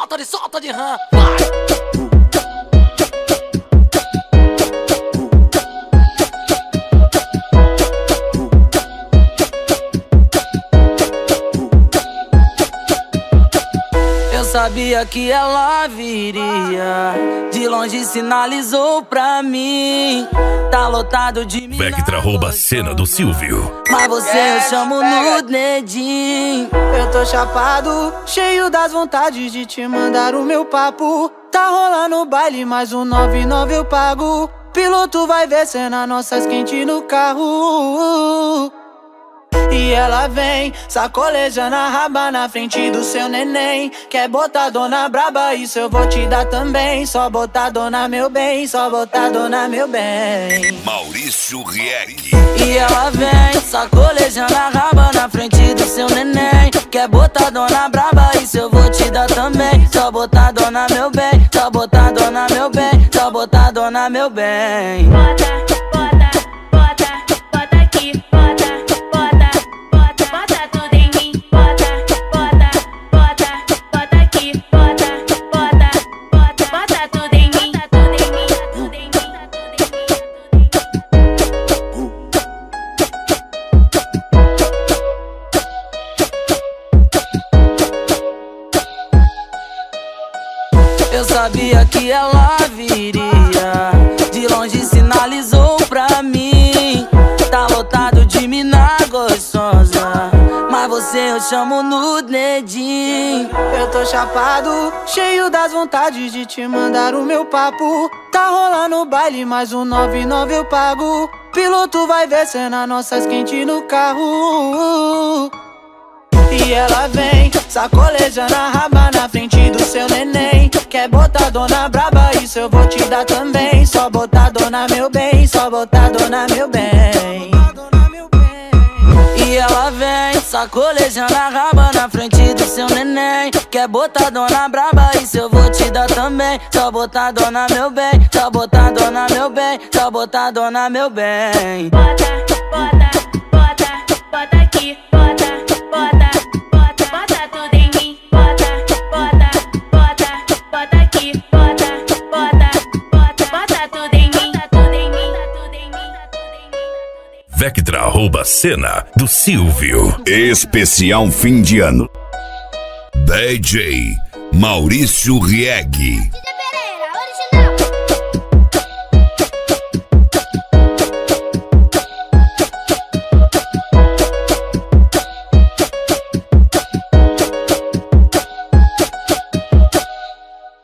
solta de rã. Vai. Sabia que ela viria, de longe sinalizou pra mim. Tá lotado de mim. Vectra rouba a cena do Silvio. Mas você eu chamo no dedinho. Eu tô chapado, cheio das vontades de te mandar o meu papo. Tá rolando o baile, mais um 99 eu pago. Piloto vai ver cena nossas quentes no carro. E ela vem, sacolejando a raba na frente do seu neném. Quer botar dona braba, isso eu vou te dar também. Só botar dona meu bem, só botar dona meu bem. Maurício Rieg. E ela vem, sacolejando a raba na frente do seu neném. Quer botar dona braba, isso eu vou te dar também. Só botar dona meu bem, só botar dona meu bem, só botar dona meu bem. Bota, bota, bota, bota aqui, bota. Eu sabia que ela viria, de longe sinalizou pra mim. Tá lotado de mina gostosa, mas você eu chamo no dedinho. Eu tô chapado, cheio das vontades de te mandar o meu papo. Tá rolando o baile, mais um 99 eu pago. Piloto vai ver cena nossas quentes no carro. E ela vem, sacolejando a raba na frente do seu neném. Quer botar dona braba, isso eu vou te dar também. Só botar dona meu bem, só botar dona meu bem. E ela vem, sacolejando a raba na frente do seu neném. Quer botar dona braba, isso eu vou te dar também. Só botar dona meu bem, só botar dona meu bem, só botar dona meu bem. Bota, bota, bota, bota aqui, bota. Bota, bota, bota tudo em mim. Bota, bota, bota, bota aqui. Bota, bota, bota, bota tudo em mim. Bota tudo em mim, tudo em mim, tudo em mim. Vectra rouba a cena do Silvio. Especial fim de ano. DJ Maurício Rieg.